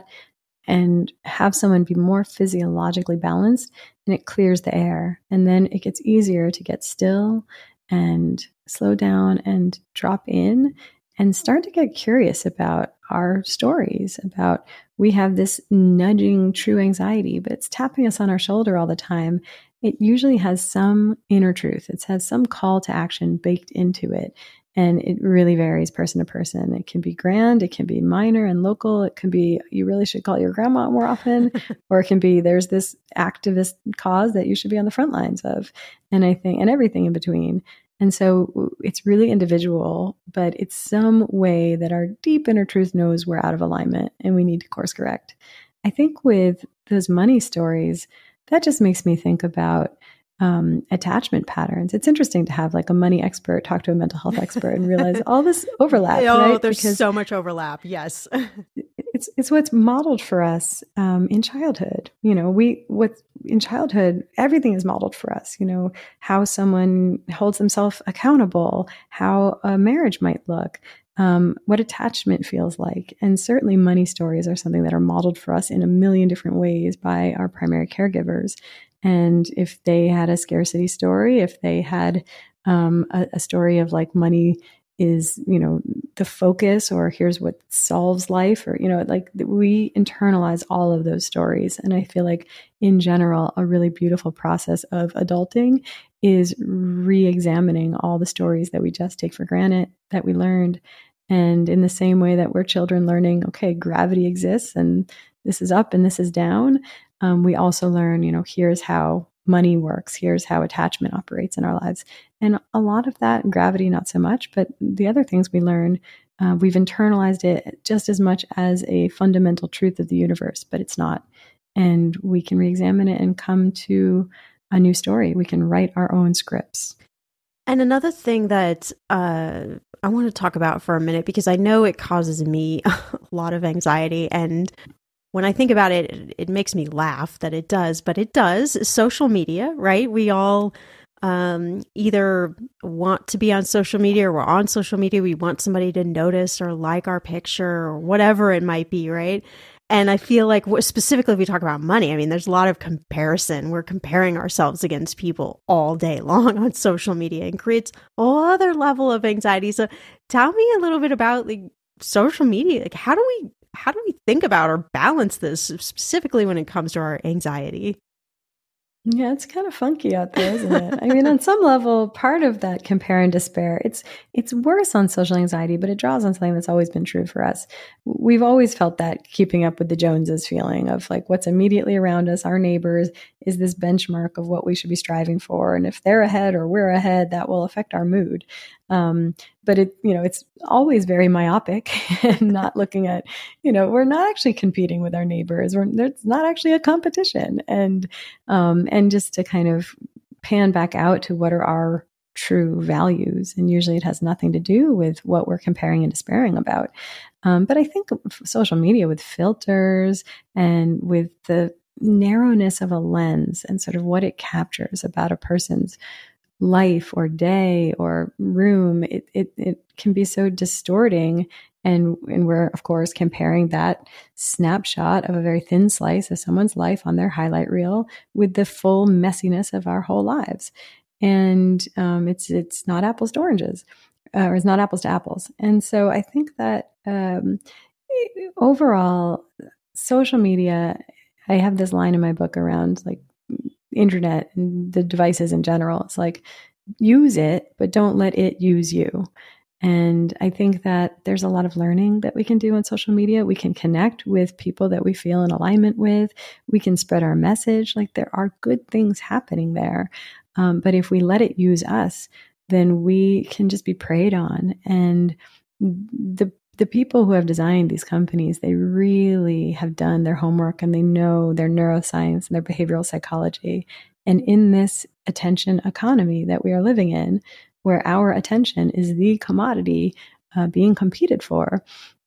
and have someone be more physiologically balanced, and it clears the air. And then it gets easier to get still and slow down and drop in and start to get curious about our stories, about we have this nudging true anxiety, but it's tapping us on our shoulder all the time. It usually has some inner truth. It has some call to action baked into it. And it really varies person to person. It can be grand, it can be minor and local. It can be, you really should call your grandma more often, or it can be, there's this activist cause that you should be on the front lines of. And I think, and everything in between. And so it's really individual, but it's some way that our deep inner truth knows we're out of alignment and we need to course correct. I think with those money stories, that just makes me think about um, attachment patterns. It's interesting to have like a money expert talk to a mental health expert and realize all this overlap. Oh, right? there's because so much overlap. Yes. it's it's what's modeled for us um, in childhood. You know, we what in childhood, everything is modeled for us. You know, how someone holds themselves accountable, how a marriage might look, um, what attachment feels like. And certainly money stories are something that are modeled for us in a million different ways by our primary caregivers. And if they had a scarcity story, if they had um, a, a story of like money is, you know, the focus, or here's what solves life, or, you know, like we internalize all of those stories. And I feel like in general, a really beautiful process of adulting is re-examining all the stories that we just take for granted, that we learned. And in the same way that we're children learning, okay, gravity exists and this is up and this is down. Um, we also learn, you know, here's how money works. Here's how attachment operates in our lives. And a lot of that, gravity, not so much, but the other things we learn, uh, we've internalized it just as much as a fundamental truth of the universe, but it's not. And we can re-examine it and come to a new story. We can write our own scripts. And another thing that uh, I want to talk about for a minute, because I know it causes me a lot of anxiety, and when I think about it, it, it makes me laugh that it does, but it does. Social media, right? We all um, either want to be on social media or we're on social media. We want somebody to notice or like our picture or whatever it might be, right? And I feel like specifically if we talk about money, I mean, there's a lot of comparison. We're comparing ourselves against people all day long on social media and creates a whole other level of anxiety. So tell me a little bit about like social media. Like how do we how do we think about or balance this specifically when it comes to our anxiety? Yeah, it's kind of funky out there, isn't it? I mean, on some level, part of that compare and despair, it's it's worse on social anxiety, but it draws on something that's always been true for us. We've always felt that keeping up with the Joneses feeling of like what's immediately around us, our neighbors, is this benchmark of what we should be striving for. And if they're ahead or we're ahead, that will affect our mood. Um, but it, you know, it's always very myopic and not looking at, you know, we're not actually competing with our neighbors. We're, there's not actually a competition. And, um, and just to kind of pan back out to what are our true values. And usually it has nothing to do with what we're comparing and despairing about. Um, but I think social media with filters and with the narrowness of a lens and sort of what it captures about a person's life or day or room, it, it, it can be so distorting. And, and we're, of course, comparing that snapshot of a very thin slice of someone's life on their highlight reel with the full messiness of our whole lives. And um, it's it's not apples to oranges, uh, or it's not apples to apples. And so I think that um, overall, social media, I have this line in my book around like internet and the devices in general. It's like, use it, but don't let it use you. And I think that there's a lot of learning that we can do on social media. We can connect with people that we feel in alignment with. We can spread our message. Like there are good things happening there. Um, but if we let it use us, then we can just be preyed on. And the the people who have designed these companies, they really have done their homework and they know their neuroscience and their behavioral psychology. And in this attention economy that we are living in, where our attention is the commodity uh, being competed for,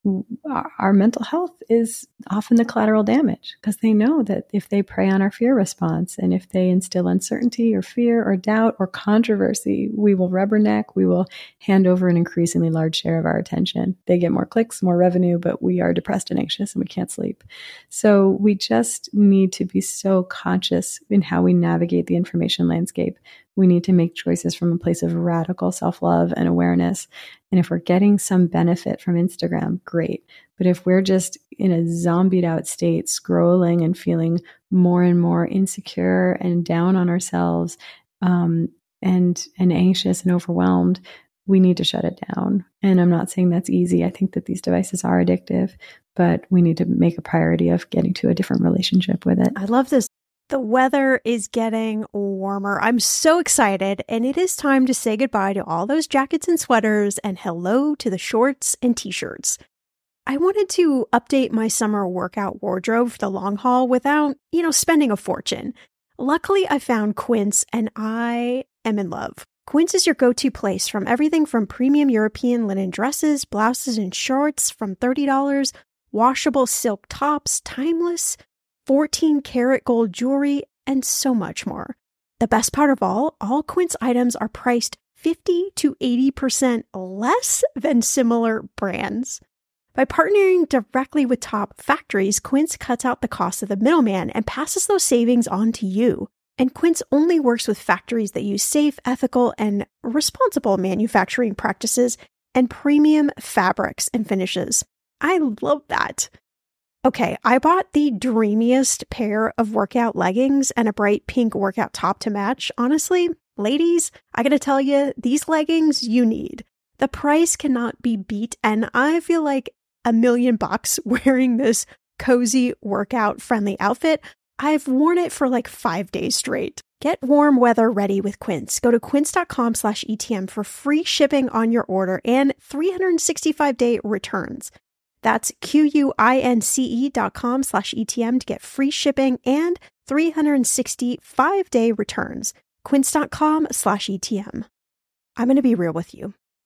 our, our mental health is often the collateral damage because they know that if they prey on our fear response and if they instill uncertainty or fear or doubt or controversy, we will rubberneck, we will hand over an increasingly large share of our attention. They get more clicks, more revenue, but we are depressed and anxious and we can't sleep. So we just need to be so conscious in how we navigate the information landscape. We need to make choices from a place of radical self-love and awareness. And if we're getting some benefit from Instagram, great. But if we're just in a zombied out state, scrolling and feeling more and more insecure and down on ourselves, um, and, and anxious and overwhelmed, we need to shut it down. And I'm not saying that's easy. I think that these devices are addictive, but we need to make a priority of getting to a different relationship with it. I love this. The weather is getting warmer. I'm so excited, and it is time to say goodbye to all those jackets and sweaters and hello to the shorts and t-shirts. I wanted to update my summer workout wardrobe for the long haul without, you know, spending a fortune. Luckily, I found Quince, and I am in love. Quince is your go-to place from everything from premium European linen dresses, blouses, and shorts from thirty dollars, washable silk tops, timeless fourteen karat gold jewelry, and so much more. The best part of all, all Quince items are priced fifty to eighty percent less than similar brands. By partnering directly with top factories, Quince cuts out the cost of the middleman and passes those savings on to you. And Quince only works with factories that use safe, ethical, and responsible manufacturing practices and premium fabrics and finishes. I love that. Okay, I bought the dreamiest pair of workout leggings and a bright pink workout top to match. Honestly, ladies, I gotta tell you, these leggings you need. The price cannot be beat, and I feel like a million bucks wearing this cozy workout-friendly outfit. I've worn it for like five days straight. Get warm weather ready with Quince. Go to quince.com slash ETM for free shipping on your order and three hundred sixty-five day returns. That's Q-U-I-N-C-E dot com slash ETM to get free shipping and three hundred sixty-five day returns. Quince.com slash ETM. I'm going to be real with you.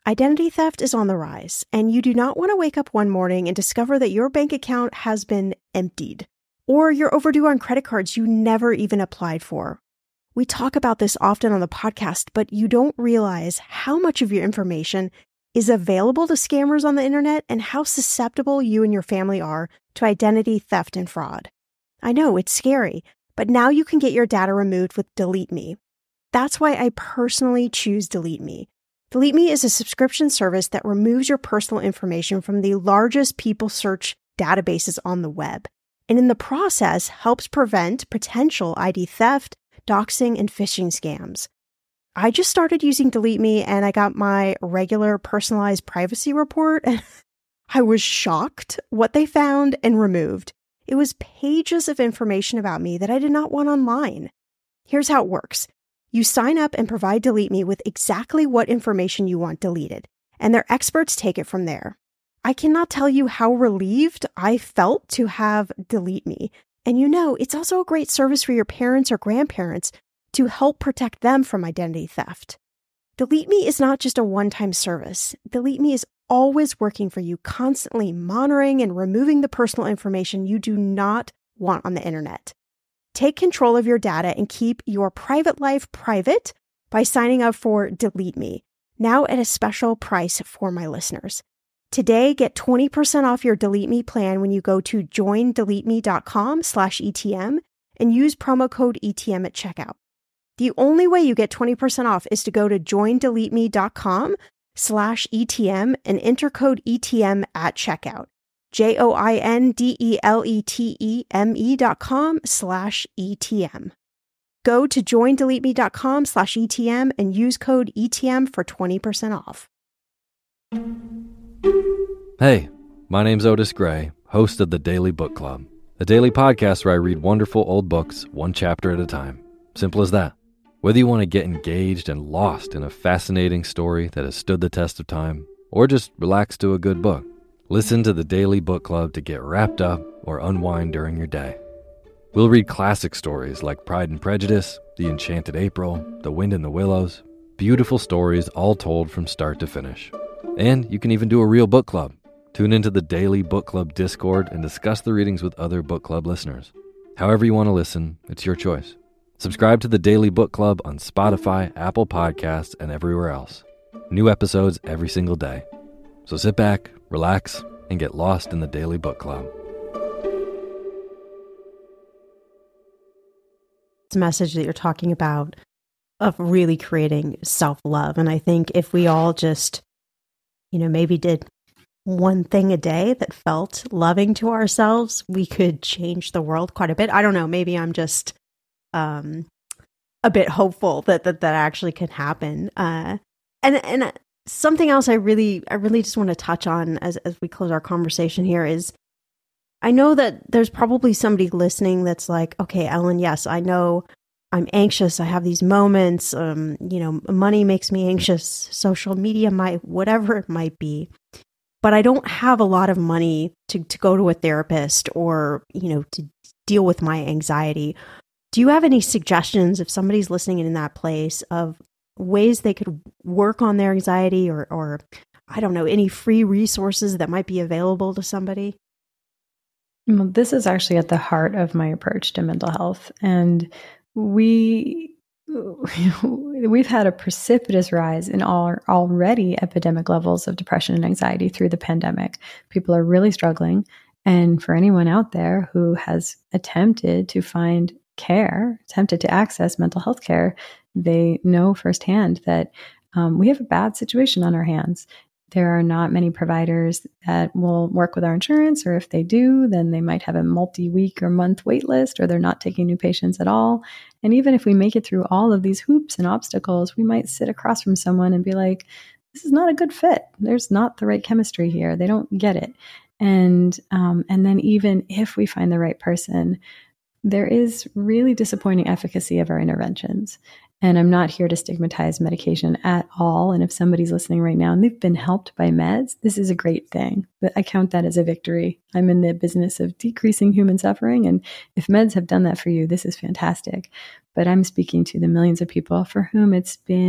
Identity theft is on the rise, and you do not want to wake up one morning and discover that your bank account has been emptied, or you're overdue on credit cards you never even applied for. We talk about this often on the podcast, but you don't realize how much of your information is available to scammers on the internet and how susceptible you and your family are to identity theft and fraud. I know, it's scary, but now you can get your data removed with Delete Me. That's why I personally choose Delete Me. Delete Me is a subscription service that removes your personal information from the largest people search databases on the web, and in the process helps prevent potential I D theft, doxing, and phishing scams. I just started using Delete Me and I got my regular personalized privacy report, and I was shocked what they found and removed. It was pages of information about me that I did not want online. Here's how it works. You sign up and provide Delete Me with exactly what information you want deleted, and their experts take it from there. I cannot tell you how relieved I felt to have Delete Me. And you know, it's also a great service for your parents or grandparents to help protect them from identity theft. Delete Me is not just a one-time service. Delete Me is always working for you, constantly monitoring and removing the personal information you do not want on the internet. Take control of your data and keep your private life private by signing up for Delete Me, now at a special price for my listeners. Today, get twenty percent off your Delete Me plan when you go to joindeleteme.com slash ETM and use promo code E T M at checkout. The only way you get twenty percent off is to go to joindeleteme.com slash ETM and enter code E T M at checkout. J-O-I-N-D-E-L-E-T-E-M-E dot com slash E-T-M. Go to joindeleteme.com slash E-T-M and use code E T M for twenty percent off. Hey, my name's Otis Gray, host of the Daily Book Club, a daily podcast where I read wonderful old books one chapter at a time. Simple as that. Whether you want to get engaged and lost in a fascinating story that has stood the test of time, or just relax to a good book, listen to the Daily Book Club to get wrapped up or unwind during your day. We'll read classic stories like Pride and Prejudice, The Enchanted April, The Wind in the Willows, beautiful stories all told from start to finish. And you can even do a real book club. Tune into the Daily Book Club Discord and discuss the readings with other book club listeners. However you want to listen, it's your choice. Subscribe to the Daily Book Club on Spotify, Apple Podcasts, and everywhere else. New episodes every single day. So sit back, relax, and get lost in the Daily Book Club. This message that you're talking about of really creating self-love. And I think if we all just, you know, maybe did one thing a day that felt loving to ourselves, we could change the world quite a bit. I don't know, maybe I'm just um, a bit hopeful that that, that actually can happen. Uh, and and something else I really, I really just want to touch on as, as we close our conversation here is, I know that there's probably somebody listening that's like, okay, Ellen, yes, I know I'm anxious. I have these moments, um, you know, money makes me anxious, social media might, whatever it might be, but I don't have a lot of money to, to go to a therapist or, you know, to deal with my anxiety. Do you have any suggestions if somebody's listening in that place of ways they could work on their anxiety or, or I don't know, any free resources that might be available to somebody? Well, this is actually at the heart of my approach to mental health. And we, we've had a precipitous rise in all already epidemic levels of depression and anxiety through the pandemic. People are really struggling. And for anyone out there who has attempted to find care, attempted to access mental health care, they know firsthand that um, we have a bad situation on our hands. There are not many providers that will work with our insurance, or if they do, then they might have a multi-week or month wait list, or they're not taking new patients at all. And even if we make it through all of these hoops and obstacles, we might sit across from someone and be like, this is not a good fit. There's not the right chemistry here. They don't get it. And um, and then even if we find the right person, there is really disappointing efficacy of our interventions. And I'm not here to stigmatize medication at all. And if somebody's listening right now and they've been helped by meds, this is a great thing. But I count that as a victory. I'm in the business of decreasing human suffering. And if meds have done that for you, this is fantastic. But I'm speaking to the millions of people for whom it's been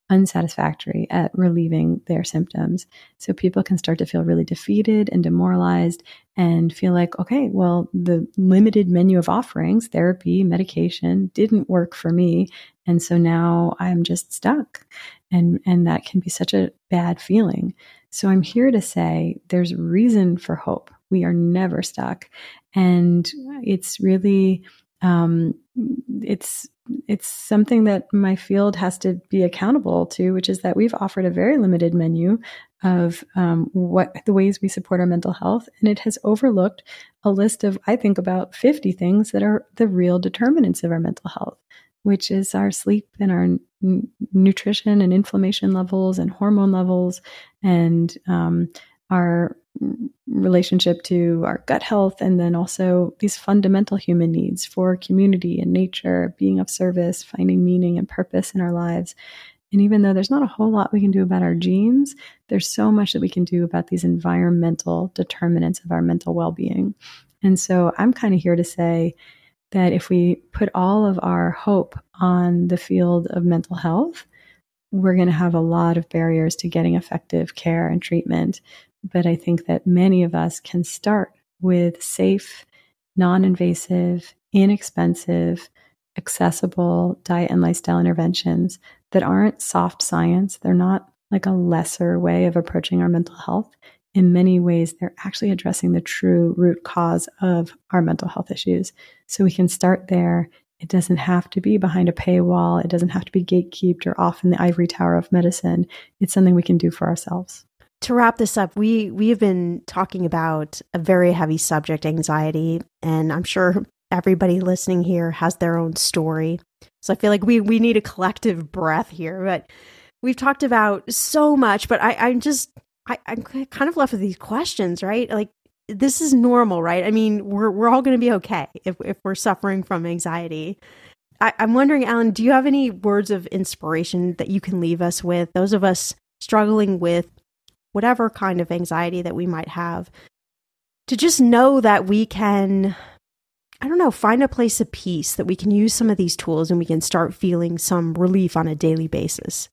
unsatisfactory at relieving their symptoms. So people can start to feel really defeated and demoralized and feel like, okay, well, the limited menu of offerings, therapy, medication, didn't work for me. And so now I'm just stuck. And, and that can be such a bad feeling. So I'm here to say there's reason for hope. We are never stuck. And it's really, um, it's it's something that my field has to be accountable to, which is that we've offered a very limited menu of um, what the ways we support our mental health. And it has overlooked a list of, I think, about fifty things that are the real determinants of our mental health, which is our sleep and our n- nutrition and inflammation levels and hormone levels and um, our relationship to our gut health, and then also these fundamental human needs for community and nature, being of service, finding meaning and purpose in our lives. And even though there's not a whole lot we can do about our genes, there's so much that we can do about these environmental determinants of our mental well-being. And so I'm kind of here to say that if we put all of our hope on the field of mental health, we're going to have a lot of barriers to getting effective care and treatment. But I think that many of us can start with safe, non-invasive, inexpensive, accessible diet and lifestyle interventions that aren't soft science. They're not like a lesser way of approaching our mental health. In many ways, they're actually addressing the true root cause of our mental health issues. So we can start there. It doesn't have to be behind a paywall. It doesn't have to be gatekept or off in the ivory tower of medicine. It's something we can do for ourselves. To wrap this up, we we have been talking about a very heavy subject, anxiety, and I'm sure everybody listening here has their own story. So I feel like we we need a collective breath here. But we've talked about so much, but I, I'm just, I, I'm kind of left with these questions, right? Like, this is normal, right? I mean, we're we're all going to be okay if if we're suffering from anxiety. I, I'm wondering, Ellen, do you have any words of inspiration that you can leave us with, those of us struggling with whatever kind of anxiety that we might have, to just know that we can, I don't know, find a place of peace, that we can use some of these tools and we can start feeling some relief on a daily basis?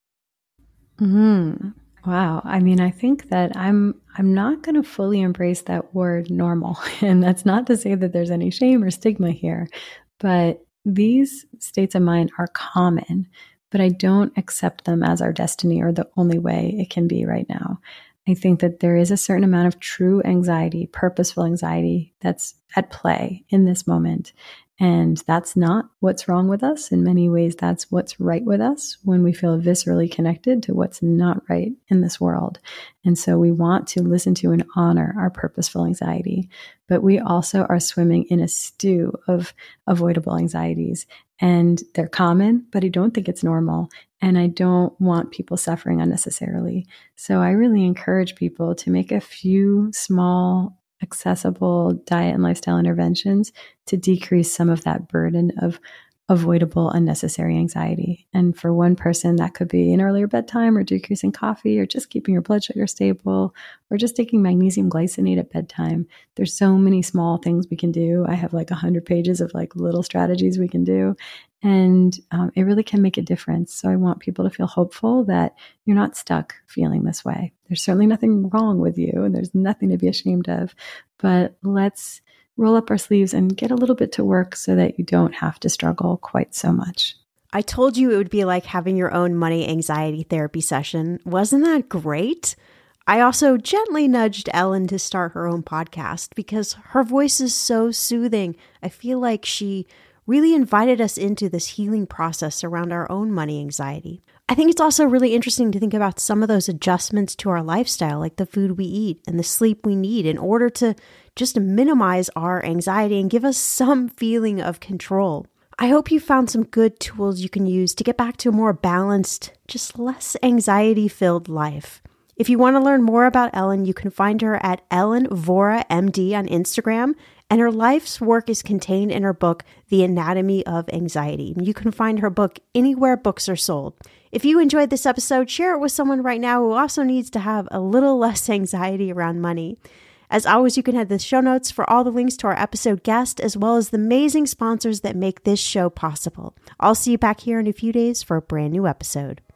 Mm-hmm. Wow. I mean, I think that I'm I'm not going to fully embrace that word normal. And that's not to say that there's any shame or stigma here, but these states of mind are common, but I don't accept them as our destiny or the only way it can be right now. I think that there is a certain amount of true anxiety, purposeful anxiety that's at play in this moment. And that's not what's wrong with us. In many ways, that's what's right with us when we feel viscerally connected to what's not right in this world. And so we want to listen to and honor our purposeful anxiety. But we also are swimming in a stew of avoidable anxieties. And they're common, but I don't think it's normal. And I don't want people suffering unnecessarily. So I really encourage people to make a few small, accessible diet and lifestyle interventions to decrease some of that burden of avoidable, unnecessary anxiety. And for one person, that could be an earlier bedtime or decreasing coffee or just keeping your blood sugar stable or just taking magnesium glycinate at bedtime. There's so many small things we can do. I have like a hundred pages of like little strategies we can do. And um, it really can make a difference. So I want people to feel hopeful that you're not stuck feeling this way. There's certainly nothing wrong with you and there's nothing to be ashamed of, but let's roll up our sleeves and get a little bit to work so that you don't have to struggle quite so much. I told you it would be like having your own money anxiety therapy session. Wasn't that great? I also gently nudged Ellen to start her own podcast because her voice is so soothing. I feel like she really invited us into this healing process around our own money anxiety. I think it's also really interesting to think about some of those adjustments to our lifestyle, like the food we eat and the sleep we need in order to just minimize our anxiety and give us some feeling of control. I hope you found some good tools you can use to get back to a more balanced, just less anxiety-filled life. If you want to learn more about Ellen, you can find her at Ellen Vora M D on Instagram, and her life's work is contained in her book, The Anatomy of Anxiety. You can find her book anywhere books are sold. If you enjoyed this episode, share it with someone right now who also needs to have a little less anxiety around money. As always, you can head to the show notes for all the links to our episode guest, as well as the amazing sponsors that make this show possible. I'll see you back here in a few days for a brand new episode.